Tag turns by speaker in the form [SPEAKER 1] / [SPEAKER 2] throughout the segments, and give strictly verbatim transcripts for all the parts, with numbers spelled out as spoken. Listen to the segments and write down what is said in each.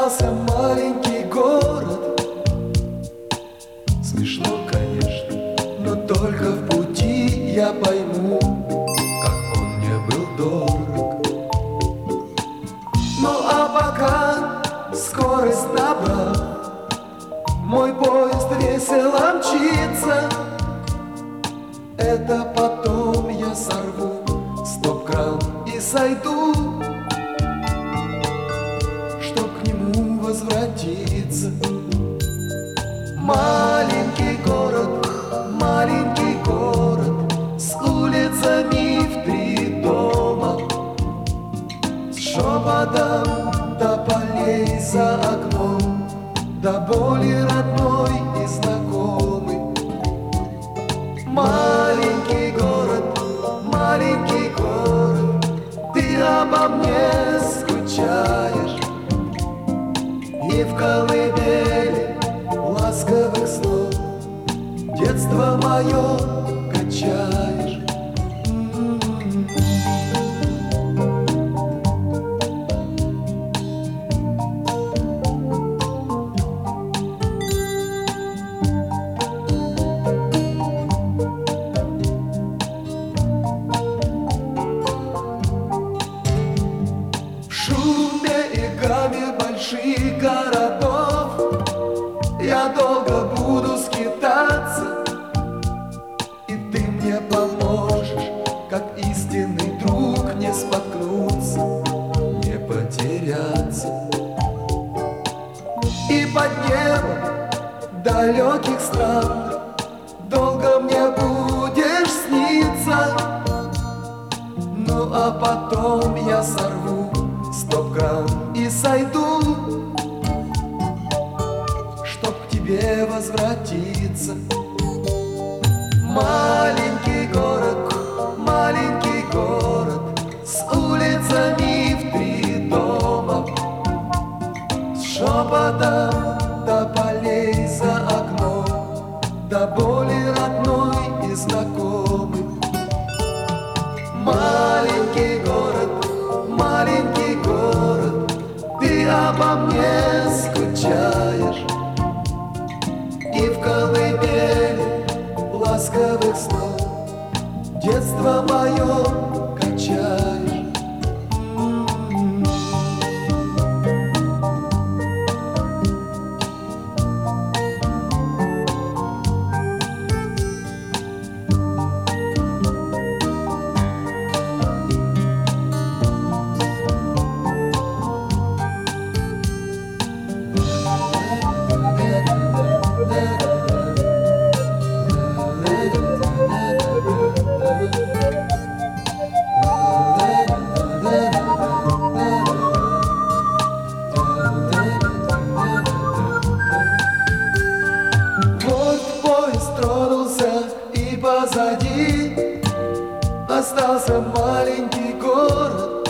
[SPEAKER 1] остался маленький город. Смешно, конечно, но только в пути я пойму, как он мне был дорог. Ну а пока скорость набрал, мой поезд весело мчится. Это потом я сорву стоп-кран и сойду, чтоб к нему возвратиться. Маленький город, маленький город, с улицами в три дома, с шепотом до полей за окном, до боли родной и знакомый. Маленький город, маленький город, ты обо мне скучаешь, и в колыбели ласковых снов детство мое качаешь. В шуме и гаме больших городов я долго буду скитаться, и ты мне поможешь, как истинный друг, не споткнуться, не потеряться. И под небом далеких стран долго мне будешь сниться. Ну а потом я сорву стоп-кран и сойду, чтоб к тебе возвратиться. Маленький город, маленький город, с улицами в три дома, с шепотом до полей за окном, до боли родной и знакомый. Маленький город, маленький город, ты обо мне скучаешь, и в колыбели ласковых снов детство мое качаешь. Позади остался маленький город.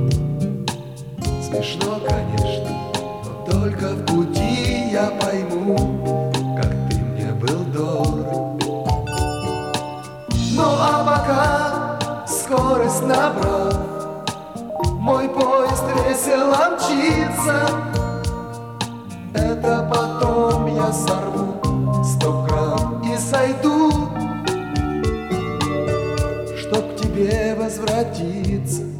[SPEAKER 1] Смешно, конечно, но только в пути я пойму, как ты мне был дорог. Ну а пока скорость набрал, мой поезд весело мчится. Это потом я сорву стоп-кран и сойду, чтоб к тебе возвратиться.